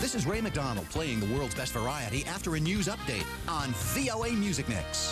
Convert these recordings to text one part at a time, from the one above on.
This is Ray McDonald playing the world's best variety after a news update on VOA Music Mix.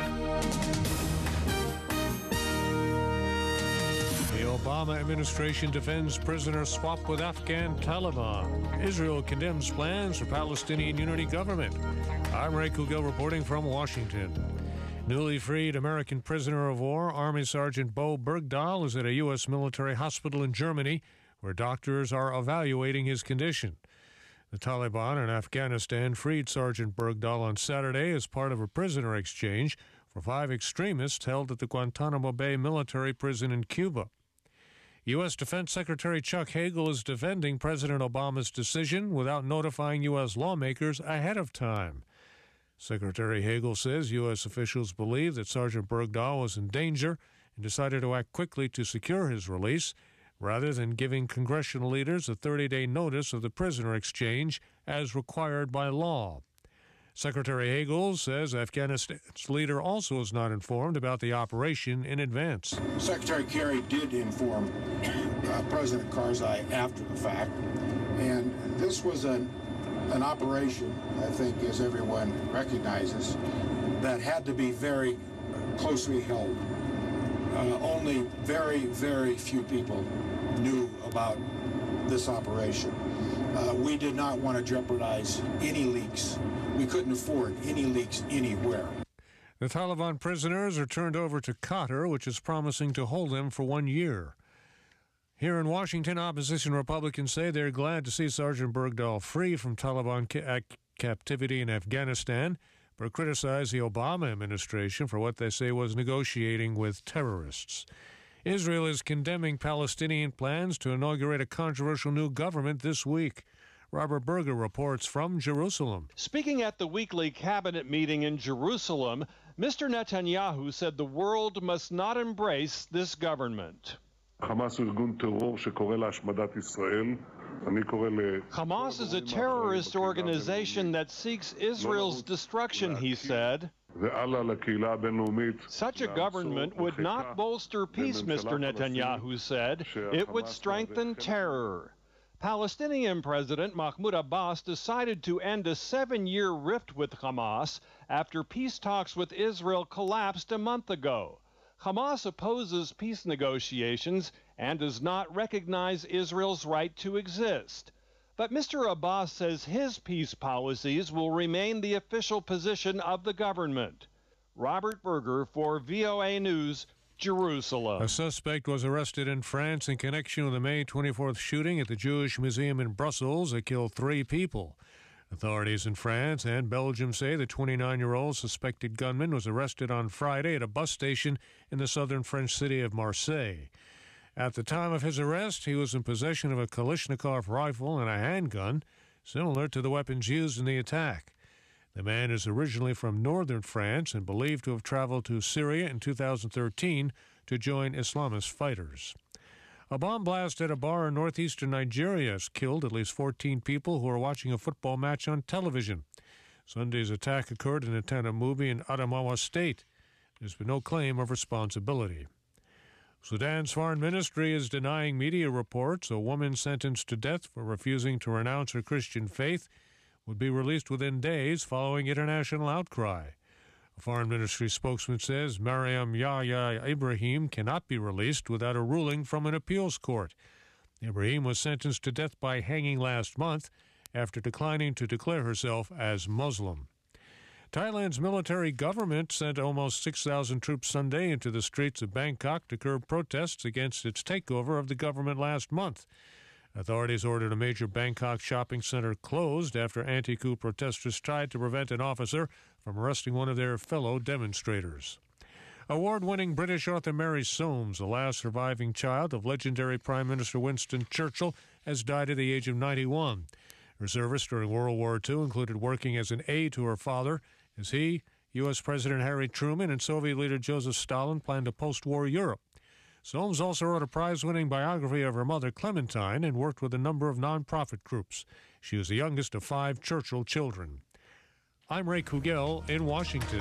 The Obama administration defends prisoner swap with Afghan Taliban. Israel condemns plans for Palestinian unity government. I'm Ray Kugel reporting from Washington. Newly freed American prisoner of war, Army Sergeant Bo Bergdahl, is at a U.S. military hospital in Germany, where doctors are evaluating his condition. The Taliban in Afghanistan freed Sergeant Bergdahl on Saturday as part of a prisoner exchange for 5 extremists held at the Guantanamo Bay military prison in Cuba. U.S. Defense Secretary Chuck Hagel is defending President Obama's decision without notifying U.S. lawmakers ahead of time. Secretary Hagel says U.S. officials believe that Sergeant Bergdahl was in danger and decided to act quickly to secure his release, rather than giving congressional leaders a 30-day notice of the prisoner exchange as required by law. Secretary Hagel says Afghanistan's leader also is not informed about the operation in advance. Secretary Kerry did inform President Karzai after the fact, and this was an operation, I think, as everyone recognizes, that had to be very closely held. Only very, very few people knew about this operation. We did not want to jeopardize any leaks. We couldn't afford any leaks anywhere. The Taliban prisoners are turned over to Qatar, which is promising to hold them for 1 year. Here in Washington, opposition Republicans say they're glad to see Sergeant Bergdahl free from Taliban captivity in Afghanistan, but criticize the Obama administration for what they say was negotiating with terrorists. Israel is condemning Palestinian plans to inaugurate a controversial new government this week. Robert Berger reports from Jerusalem. Speaking at the weekly cabinet meeting in Jerusalem, Mr. Netanyahu said the world must not embrace this government. Hamas is a terrorist organization that seeks Israel's destruction, he said. Such a government would not bolster peace, Mr. Netanyahu said. It would strengthen terror. Palestinian President Mahmoud Abbas decided to end a 7-year rift with Hamas after peace talks with Israel collapsed a month ago. Hamas opposes peace negotiations and does not recognize Israel's right to exist. But Mr. Abbas says his peace policies will remain the official position of the government. Robert Berger for VOA News, Jerusalem. A suspect was arrested in France in connection with the May 24th shooting at the Jewish Museum in Brussels that killed 3 people. Authorities in France and Belgium say the 29-year-old suspected gunman was arrested on Friday at a bus station in the southern French city of Marseille. At the time of his arrest, he was in possession of a Kalashnikov rifle and a handgun, similar to the weapons used in the attack. The man is originally from northern France and believed to have traveled to Syria in 2013 to join Islamist fighters. A bomb blast at a bar in northeastern Nigeria has killed at least 14 people who were watching a football match on television. Sunday's attack occurred in a tenant movie in Adamawa State. There's been no claim of responsibility. Sudan's foreign ministry is denying media reports a woman sentenced to death for refusing to renounce her Christian faith would be released within days following international outcry. A foreign ministry spokesman says Mariam Yahya Ibrahim cannot be released without a ruling from an appeals court. Ibrahim was sentenced to death by hanging last month after declining to declare herself as Muslim. Thailand's military government sent almost 6,000 troops Sunday into the streets of Bangkok to curb protests against its takeover of the government last month. Authorities ordered a major Bangkok shopping center closed after anti-coup protesters tried to prevent an officer from arresting one of their fellow demonstrators. Award-winning British author Mary Soames, the last surviving child of legendary Prime Minister Winston Churchill, has died at the age of 91. Her service during World War II included working as an aide to her father as he, U.S. President Harry Truman, and Soviet leader Joseph Stalin planned a post-war Europe. Soames also wrote a prize-winning biography of her mother, Clementine, and worked with a number of non-profit groups. She was the youngest of 5 Churchill children. I'm Ray Kugel in Washington.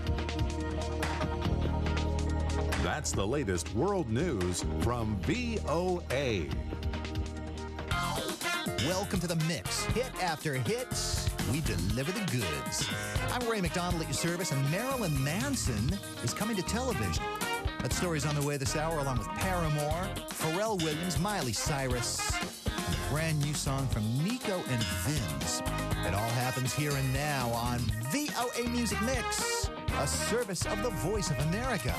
That's the latest world news from VOA. Welcome to The Mix. Hit after hit, we deliver the goods. I'm Ray McDonald at your service, and Marilyn Manson is coming to television. That story's on the way this hour, along with Paramore, Pharrell Williams, Miley Cyrus, and a brand new song from Nico and Vinz. It all happens here and now on VOA Music Mix, a service of the Voice of America.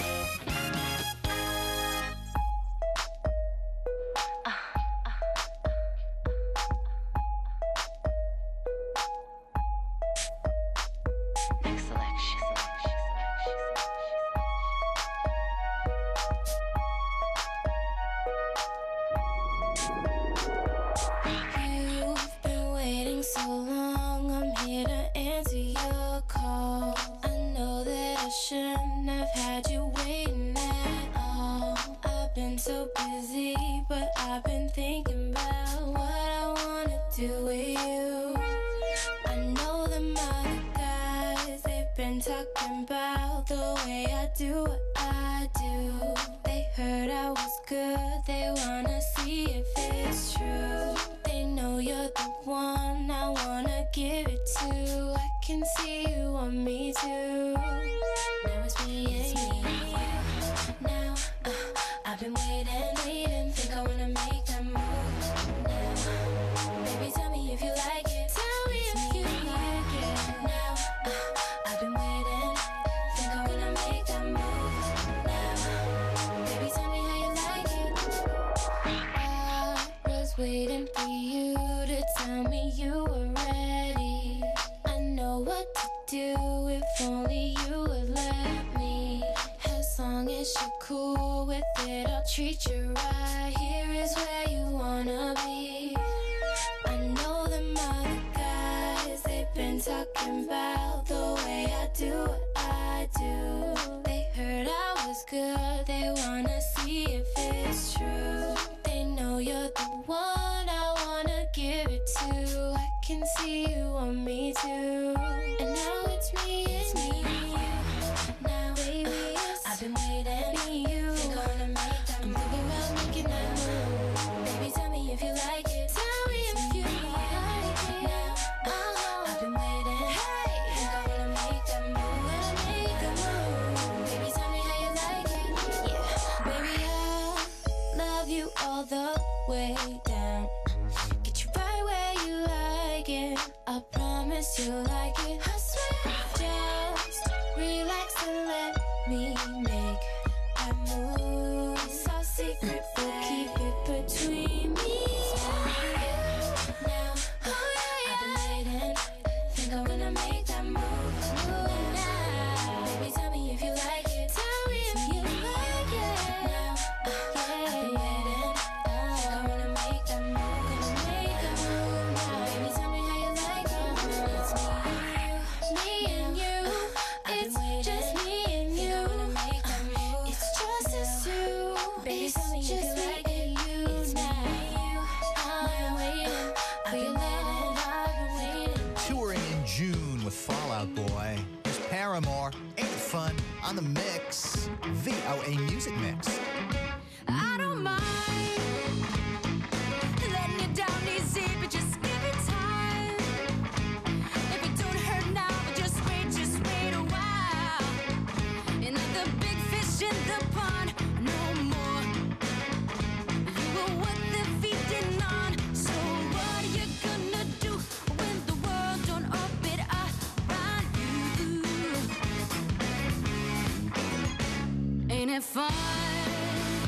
Waiting for you to tell me you were ready. I know what to do if only you would let me. As long as you're cool with it, I'll treat you right. Here is where you wanna be. I know them other guys, they've been talking about the way I do what I do. They heard I was good, they wanna see if it's true. They know you're the one I wanna give it to. I can see you want me too. And now it's me. Now, baby, I've been waiting for you. Think I wanna make that move. I'm thinking about making that move. Baby, tell me if you like it. Tell me if you like it. Now, I've been waiting. Hey, think I wanna make that move. Baby, tell me how you like it. Yeah, baby, I'll love you all the way down. Get you right where you like it. I promise you like it. I swear, just relax and let me make that move. It's our secret, but keep it between me and you. Now, I've been waiting. Think I'm gonna make that move. Now, baby, tell me if you like it. Tell me if you like it. Now, I've been waiting. Think I'm gonna make that move. Gonna make that move now. Baby, tell me how you like it. It's me and you. It's just me and you. It's just us two. It's just me and you now. I'm waiting for your love. I've been waiting. Touring in June with Fall Out Boy. Here's Paramore. Ain't it fun? On The Mix. VOA Music Mix. I don't mind letting you down easy, but just give it time. If it don't hurt now, but just wait a while. And let the big fish in the pond no more. You were what they're feeding on. So what are you gonna do when the world don't orbit around you? Ain't it fun?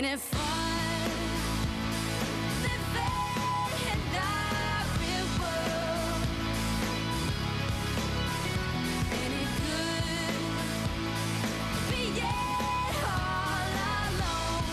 Ain't it fun? Living in the real world. Ain't it good being all alone?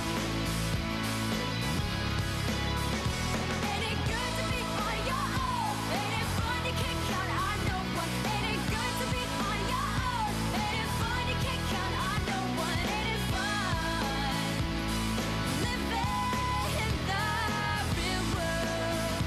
Ain't it good to be on your own? Ain't it fun you can't count on no one? Ain't it good to be on your own? Ain't it fun you can't count on no one? Ain't it fun living in the real world?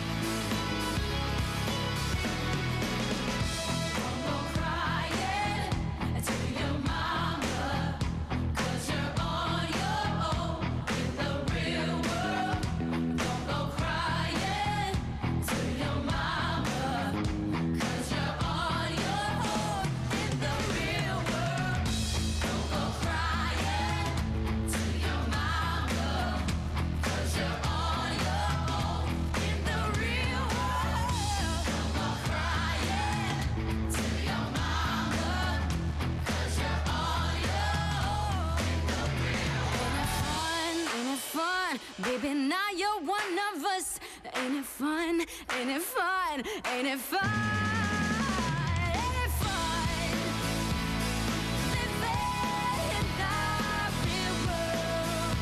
Don't go crying to your mama, 'cause you're on your own in the real world. Don't go crying to your mama, 'cause you're on your own in the real world. Don't go crying to your mama, 'cause you're on your own in the real world. Don't go crying to your mama, 'cause you're on your own in the real world. Ain't it fun? Baby, now you're one of us. Ain't it fun? Ain't it fun? Ain't it fun? Ain't it fun? Living in the real world.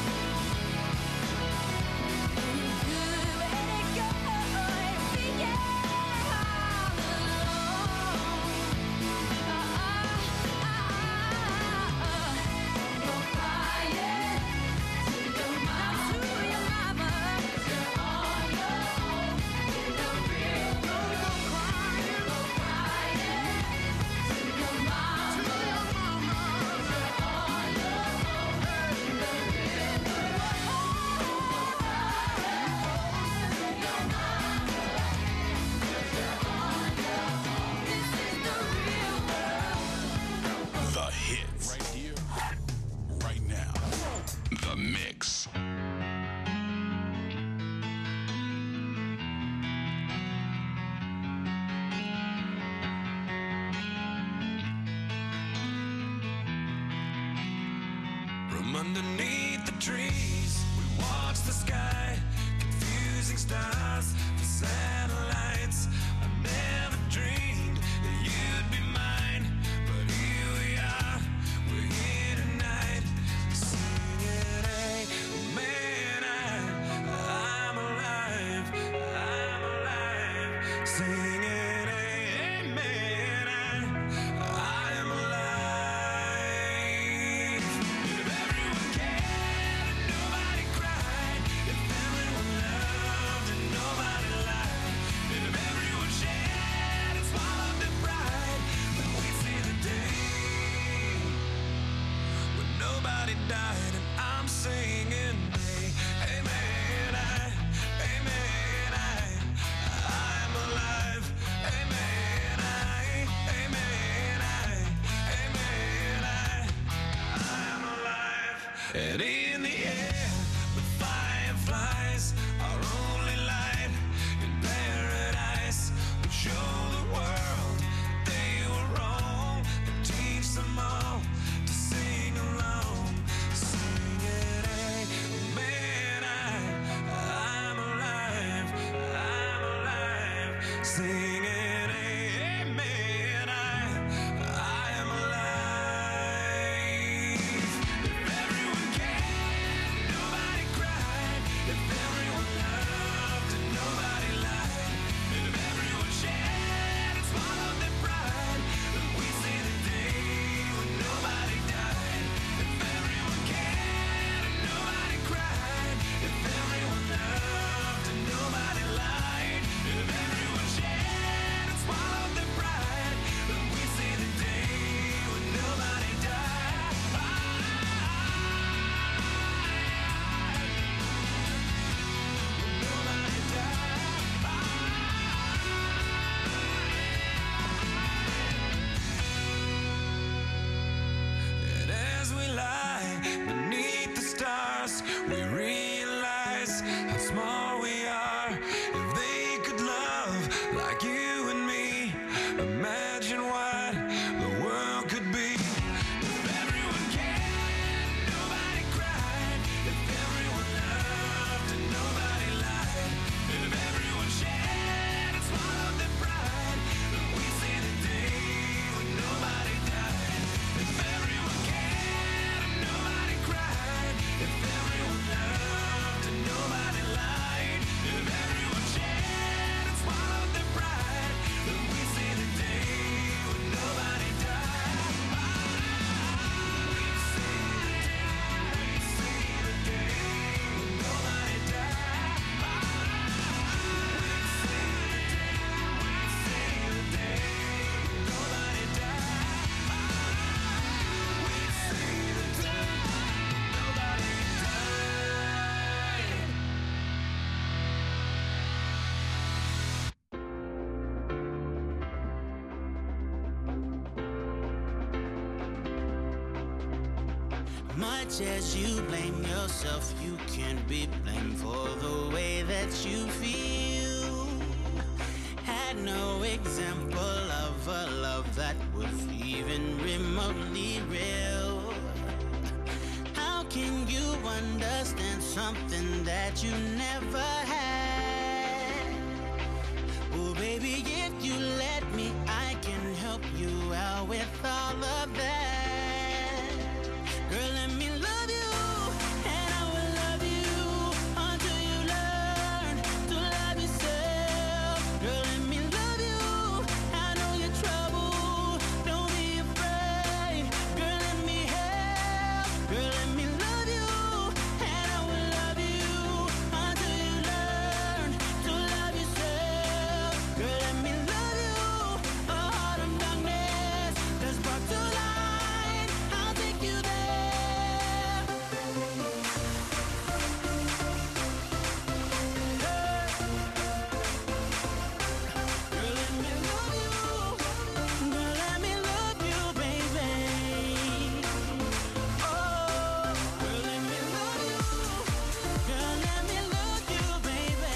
Ain't it good? Ain't it good being all alone? Don't go crying to your mama. You're on your own in the real world. Don't go crying to your mama. You're on your own in the real world. The hits. Right here, right now. The Mix. From underneath the trees, we watch the sky, confusing stars for satellites. I never dreamed that you'd be mine, but here we are, we're here tonight, singing, hey, man, I'm alive, singing, hey, man, I am alive. If everyone cared and nobody cried, if everyone loved and nobody lied, if everyone shared and swallowed their pride, then we'd see the day when nobody died. And I'm singing, hey, hey man, I'm alive. Hey man, I'm alive. And in the air, the fireflies, our only light in paradise. We show the world they were wrong and teach them all to sing along. Singing, hey, man, I'm alive. Singing, hey, man, I am alive. If everyone cared, nobody cried. If everyone loved Much as you blame yourself, you can't be blamed for the way that you feel. Had no example of a love that was even remotely real. How can you understand something that you never had? Oh, baby, if you let me, I can help you out with all of that. Girl, let me love you, and I will love you until you learn to love yourself. Girl, let me love you, I know you're trouble, don't be afraid. Girl, let me help. Girl, let me love you, and I will love you until you learn to love yourself. Girl, let me love you, a heart of darkness that's brought to light. I'll take you there. Girl, let me love you. Girl, let me love you, baby. Oh, girl, let me love you. Girl, let me love you, baby.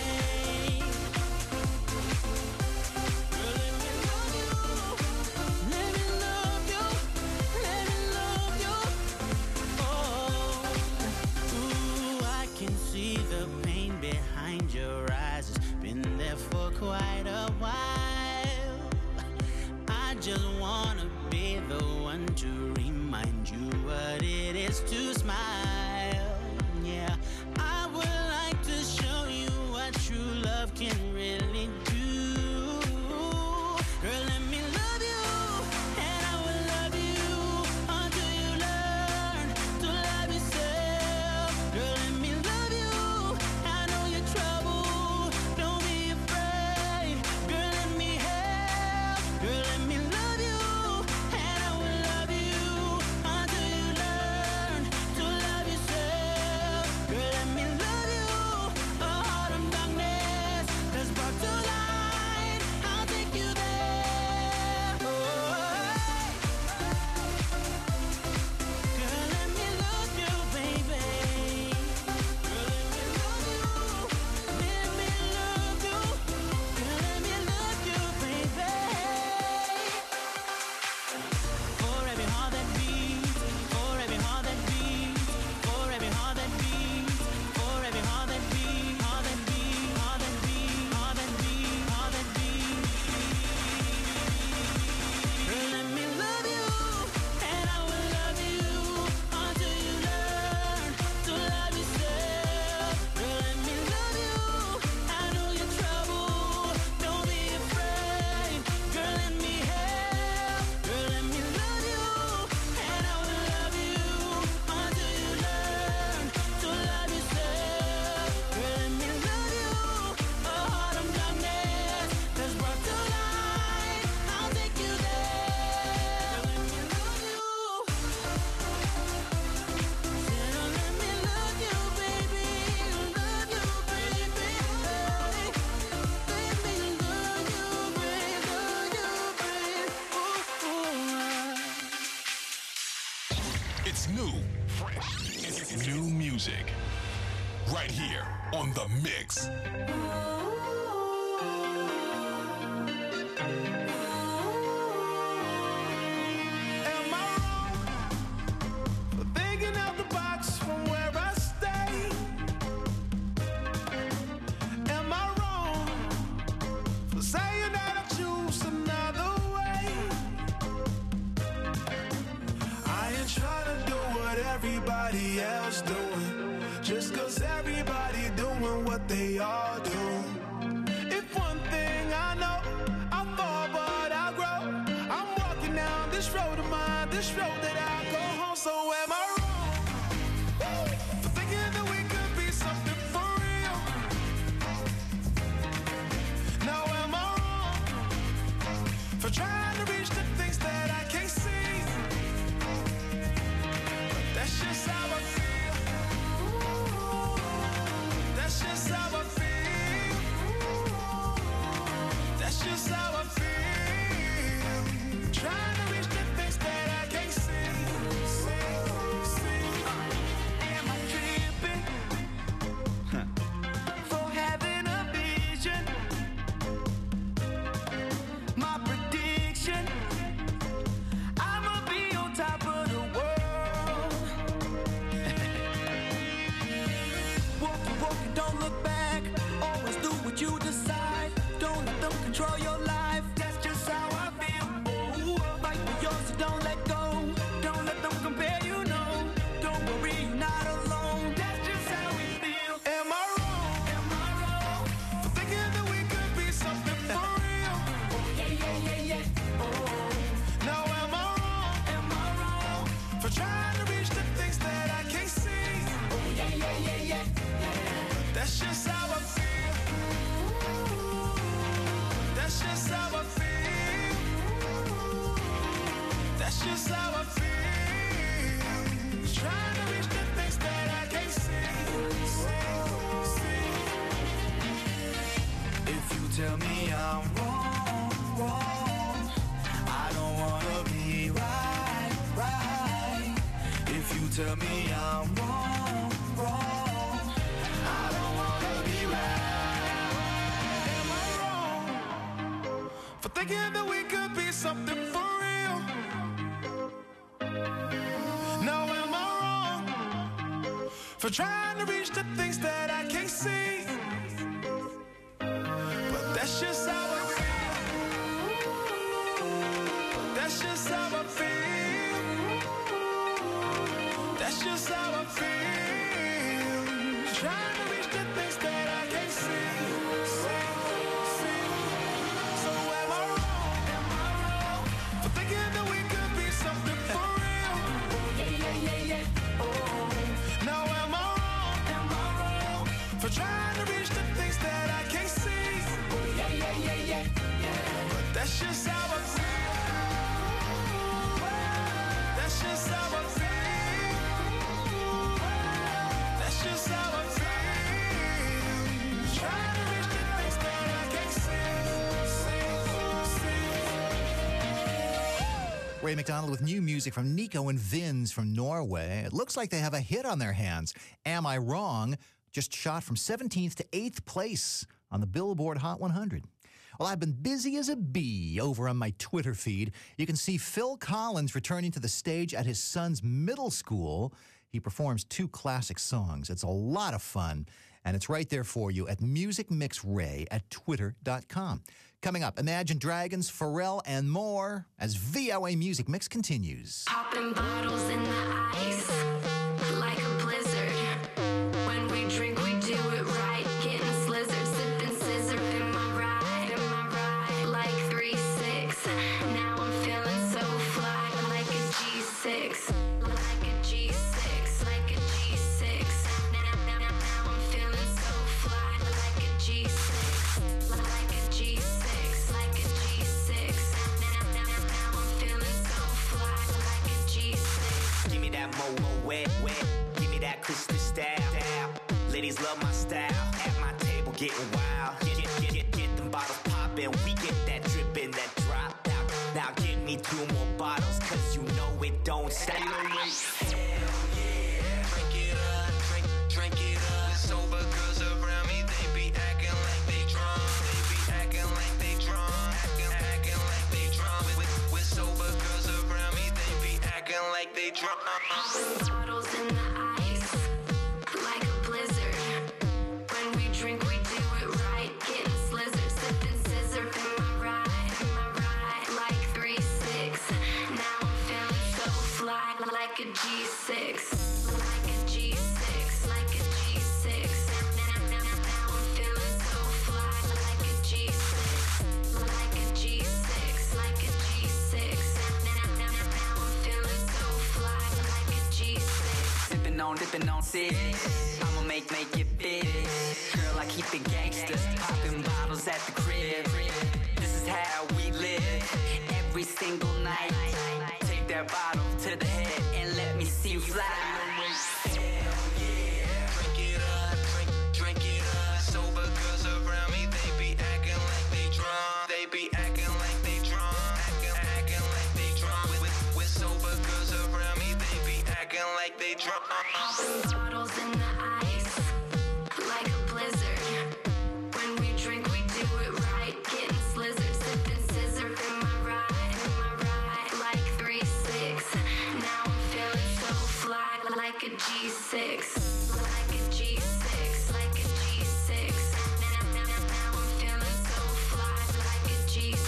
Girl, let me love you. Let me love you. Let me love you. Oh, ooh, I can see the pain behind your eyes. It's been there for quite a while. I just wanna be the one to remind you what it is to smile. Yeah, I would like to show you what true love can really do. Girl, let me love you, and I will love you until you learn to love yourself. Girl, let me love you, I know you're trouble, don't be afraid. Girl, let me help. Girl, let me love you, and I will love you until you learn to love yourself. Girl, let me love you, a heart of darkness that's brought to light. I'll take you there. Oh, girl, let me love you, baby. Girl, let me love you. Let me love you. Girl, let me love you, baby. For every heart that beats, for every heart that beats, for every heart that beats, for every heart that beats, heart that beats, heart that beats, heart that beats, heart that beats. Girl, let me love you, and I will love you until you learn to love yourself. Girl, let me love you, I know you're trouble, don't be afraid. Girl, let me help. Girl, let me love you, and I will love you until you learn to love yourself. Girl, let me love you, a heart of darkness that's brought to light. I'll take you there. Let me love you. Said, oh, let me love you, baby. Love you, baby. Let me love you, baby. Love you, baby. It's new, fresh, it's new music. Right here on The Mix. Am I wrong for thinking out the box from where I stay? Am I wrong for saying that I choose another way? I ain't trying to do what everybody else doing, just 'cause everybody doing what they all do. If one thing I know, I fall but I grow. I'm walking down this road of mine, this road that I go home. So am I wrong for thinking that we could be something for real? Now am I wrong for trying to reach the things that I can't see? But that's just how I feel. That's just how I feel. That's just how I feel. Trying to reach the things that I can't see. trying to reach the things that I can't see. Oh yeah, yeah, yeah, yeah. That's just how I feel. That's just how I feel. That's just how I feel. Trying to reach the things that I can't see. If you tell me I'm wrong, I don't wanna be right. If you tell me I'm wrong, I don't wanna be right. Am I wrong for thinking that we could be something for real? Now am I wrong for trying to reach the things that I can't see? But that's just how I feel. That's just how I feel. That's just how I feel. Trying to reach the things that I can't see. So am I wrong for thinking that we could be something for real? Yeah, yeah, yeah, yeah. Oh. Now am I wrong for trying to reach the things that I can't see? Yeah, yeah, yeah, yeah. But that's just how I feel. That's just how I feel. That's just how I feel. Trying to reach the things that I can't see. Ray McDonald with new music from Nico and Vinz from Norway. It looks like they have a hit on their hands. Am I Wrong? Just shot from 17th to 8th place on the Billboard Hot 100. Well, I've been busy as a bee over on my Twitter feed. You can see Phil Collins returning to the stage at his son's middle school. He performs 2 classic songs. It's a lot of fun, and it's right there for you at Music Mix Ray at twitter.com. Coming up, Imagine Dragons, Pharrell, and more as VOA Music Mix continues. Popping bottles in the ice like a blizzard. When we drink, we do it right. Getting slizzard, sipping scissor. Am I right? Like 3-6. Now I'm feeling so fly, like a G6. Like a G6. Like a G6. Now I'm feeling so fly, like a G6. Like a G6. Like a G6. Now I'm feeling so fly, like a G6. Give me that mo wet. Give me that crystal style. Ladies love my style. At my table getting wild. Get them bottles poppin'. We get that drippin', that drop. Now give me 2 more bottles, cause you know it don't stop. Hell yeah. Drink it up, drink it up. Sober girls around me, they be acting like they drunk. They be acting like they drunk. Acting like they drunk. With sober girls around me, they be acting like they drunk. Bottles in the ice like a blizzard. When we drink, we do it right. Getting slizzard, sipping scissor. Am I right? Like 3-6. Now I'm feeling so fly, like a G6. Like a G6. Like a G6. Now I'm feeling so fly, like a G6. Like a G6. Like a G6. Now I'm feeling so fly, like a G6. Dipping on 6. I'ma make it big. Girl, I keep it gangsta. Popping bottles at the crib. This is how we live. Every single night. Take that bottle to the head and let me see you fly. Hell yeah. Drink it up, drink it up. Sober girls around me, they be acting like they drunk. They be acting like they drunk. Acting like they drunk. With sober girls around me, they be acting like they drunk. Bottles in the ice like a blizzard. When we drink, we do it right. Getting slizzard, sipping scissor. Am I right? Like 3-6. Now I'm feeling so fly, like a G6. Like a G6. Like a G6. Now I'm feeling so fly, like a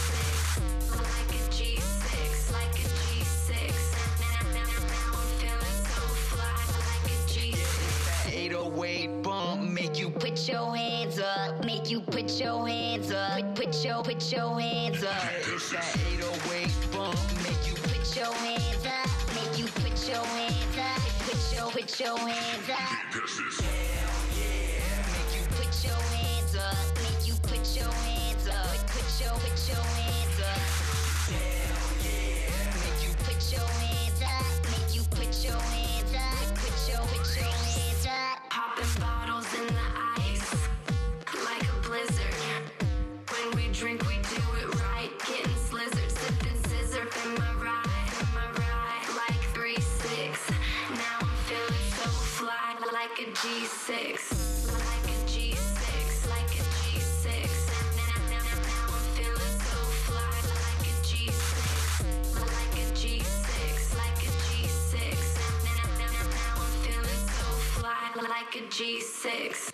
G6. Like a G6. Like a G6. Now I'm feeling so fly, like a G6. 808 bump, make you Put your hands up, make you put your hands up, put your hands up. It's that 808 bump, make you Put your hands up, make you put your hands put your hands up. Hell yeah. Make you put your hands up. Make you put your hands up. Put your hands up. Hell yeah. Make you put your hands up. Make you put your hands up. Put your hands up. Popping bottles in the ice like a blizzard. When we drink, we do it right. Getting slizzard, sipping scissor. In my ride, like 3-6. Now I'm feeling so fly, like a G6, like a G6, like a G6. Now I'm feeling so fly, like a G6, like a G6, like a G6. Now I'm feeling so fly, like a G6.